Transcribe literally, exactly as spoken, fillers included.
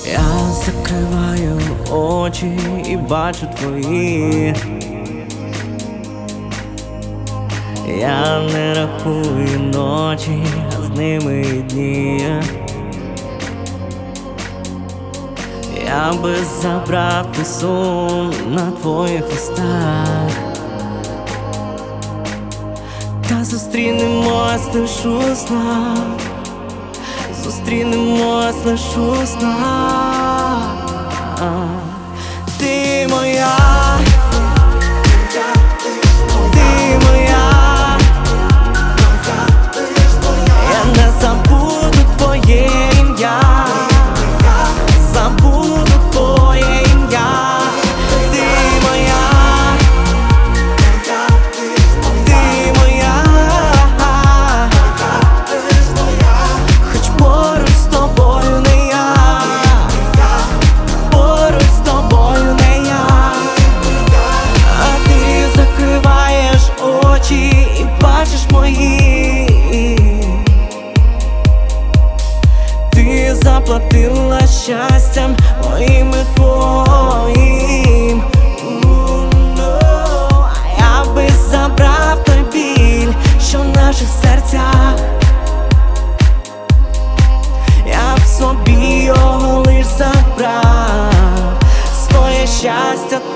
Я закриваю очі і бачу твої. Я не рахую ночі, а з ними і дні. Я би забрав ти сум на твоїх устах, та зустрінемось лиш у снах, зустрінемось лиш у снах. Ти моя, ти моя, я не забуду твоє ім'я, забуду твоє ім'я. Ти моя, ти моя, хоч поруч з тобою не я, поруч з тобою не я. А ти закриваєш очі і бачиш мої. Ти заплатила щастям моїм і твоїм. Я би забрав той біль, що в наших серцях. Я б собі його лиш забрав, своє щастя